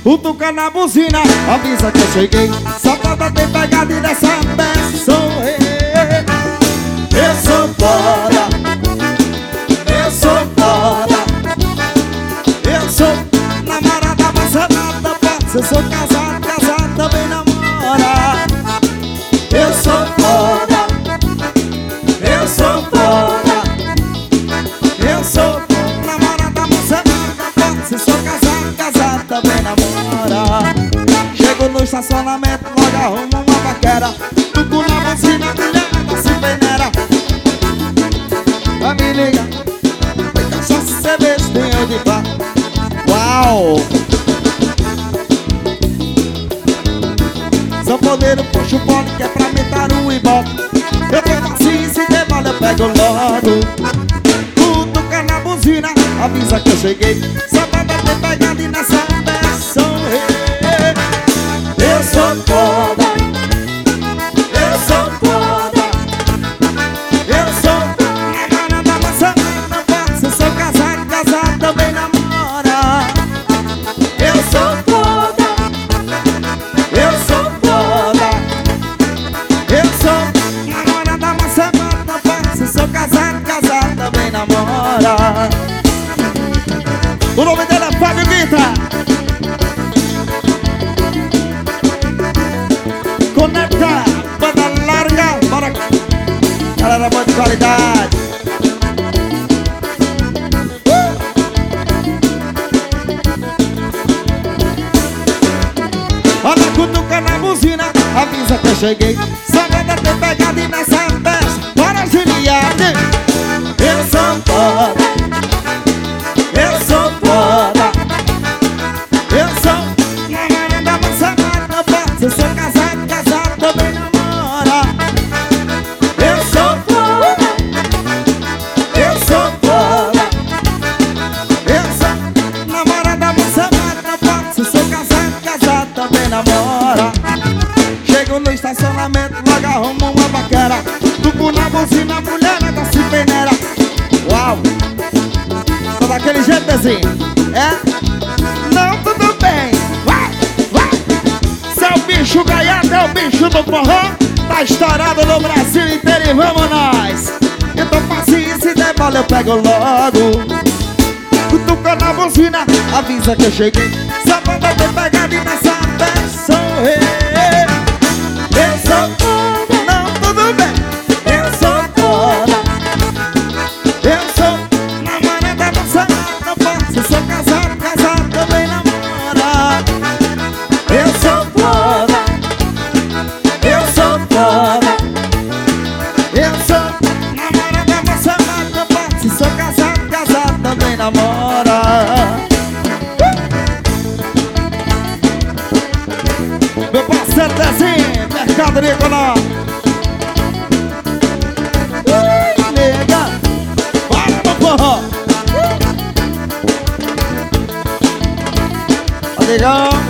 Cutuca na buzina, avisa que eu cheguei. Safada tem pegada e dessa vez sou eu sou foda, eu sou foda, eu sou namorada, mas nada pode. Se eu sou casado, casado também namora. Eu sou foda, eu sou foda, eu sou namorada, mas nada pode. Se eu sou casado, casado também namora. Chego no estacionamento, logo arrumo uma paquera. Tuco na buzina, mulher se peneira. Vai me ligar, tem cachaça, cerveja, tem eu de bar. Uau! Sanfoneiro, puxa o pole que é pra meter o ibope. Eu tenho paciência, se demora eu pego logo. Cutuca na buzina, avisa que eu cheguei. Safada tem pegada e nessa versão eu sou foda, eu sou foda, eu sou namorada, mas não pode. Se eu sou casado, casado também namora. Eu sou foda, eu sou foda, eu sou namorada, mas não pode. Se eu sou casado, casado também namora. O nome dele é Fábio Guita. Conecta, banda larga, bora. Galera boa de qualidade. Olha, cutuca na buzina, avisa que eu cheguei. Safada tem pegada e nessa festa. Bora, Juliane. Eu sou foda, eu sou foda, eu sou namorada, mas não pode. Se eu sou casado, casado também namora. Eu sou foda, eu sou foda, eu sou namorada, mas não pode. Se eu sou casado, casado também namora. Chego no estacionamento, logo arrumo uma paquera. Tuco na buzina, mulher da se peneira. Uau! Tô daquele jeito assim, é? Não, tudo bem. Vai, vai. Seu bicho gaiato é o bicho do forró. Tá estourado no Brasil inteiro e vamos nós. Então paciência e demora eu pego logo. Cutuca na buzina, avisa que eu cheguei. Safada tem pegada e nessa versão eu sou foda. Não, tudo bem. Eu sou foda, eu sou namorada, mas não pode. Se eu sou casado, casado também namora. Eu sou foda, eu sou foda, eu sou namorada, mas não pode. Se sou casado, casado também namora. Meu parceiro Dezinho, Mercado Agrícola. Nega, bora no forró. Ó, negão.